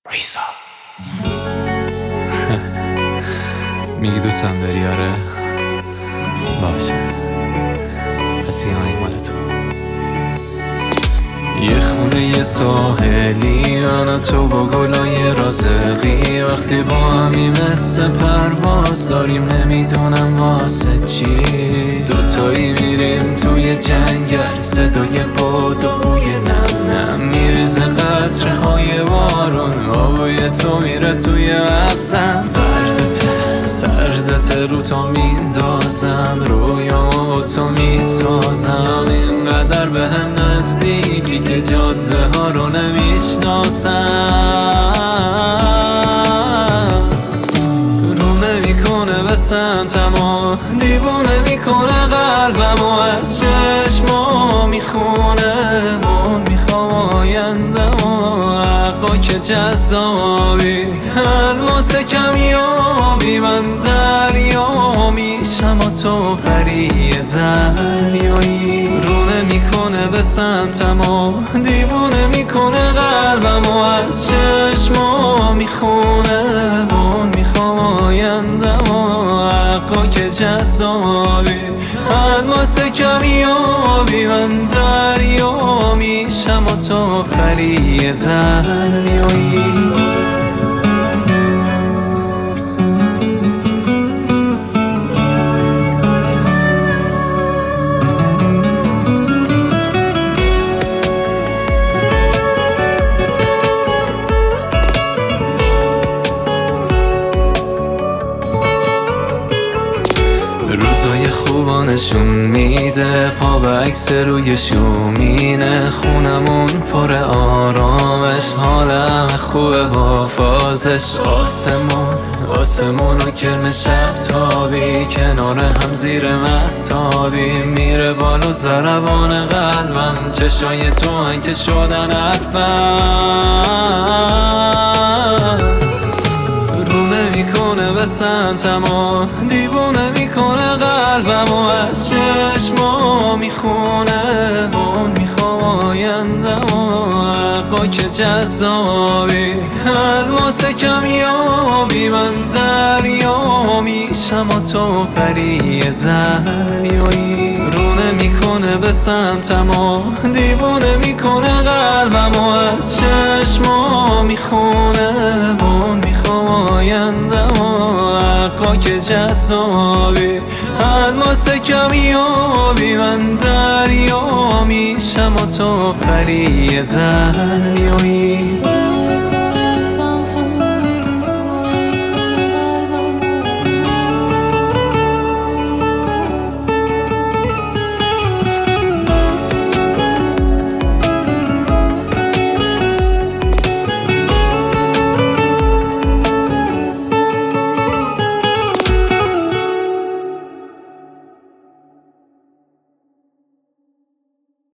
ریزا میگی دوستم داری؟ آره باشه، پس این آهنگ مال تو. یه خونه یه ساحلی، من و تو با گلای رازقی، وقتی با همی مثل پرواز داریم نمیدونم واسه چی. دوتایی میریم توی جنگل، صدای باد و بوی نم نم میریزه قطره های بارون، آبوی تو میره توی مغزم. سردته رو تو میندازم، رویامو تو میسازم، اینقدر به هم نزدیکی که جاده ها رو نمیشناسم. رو نمیکنه به سمتم و دیوونه میکنه قلبم و از چشما میخونه من میخوام آیندم و حقا که جذابی الماس کمیابی، من دریا میشم و تو پری دریایی. رو نمیکنه به سمتم و دیوونه میکنه قلبم و از چشما میخونه من میخوام آیندم و حقا که جذابی الماس کمیابی، من دریا میشم و تو پری دریایی. روزای خوبا نشون میده، قاب عکس روی شومینه، خونمون پر آرامش، حالم خوبه با فازش. آسمون و کرم شب تابی، کنار هم زیر مهتابی، میره بالا ضربان قلبم، چشای تو هن که شدن حرفم. رو نمیکنه به سمتم و دیوونه میکنه قلبم و از چشما میخونه من میخوام آیندم و حقا که جذابی الماس کمیابی، من دریا میشم و تو پری دریایی. رو نمیکنه به سمتم و دیوونه میکنه قلبم و از چشما میخونه من میخوام آیندم و حقا که جذابی الماس کمیابی، من دریا میشم و تو پری دریایی.